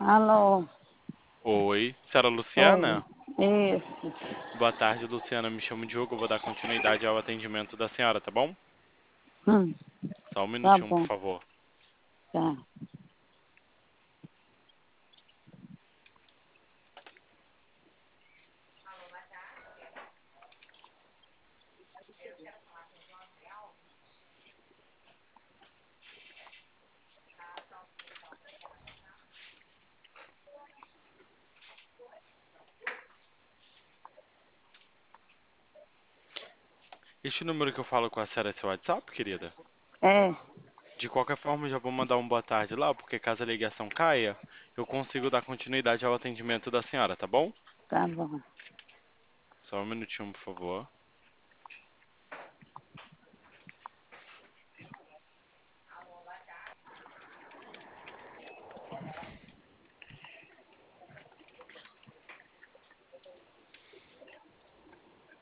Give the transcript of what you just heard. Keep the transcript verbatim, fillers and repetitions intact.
Alô, Oi, senhora oi, Luciana? isso, Boa tarde, Luciana. Me chamo Diogo. Eu vou dar continuidade ao atendimento da senhora, tá bom? hum, Só um tá minutinho, por bom, favor. tá. Este número que eu falo com a senhora é seu WhatsApp, querida? É, De qualquer forma, eu já vou mandar um boa tarde lá, porque caso a ligação caia, eu consigo dar continuidade ao atendimento da senhora, tá bom? tá bom. Só um minutinho, por favor.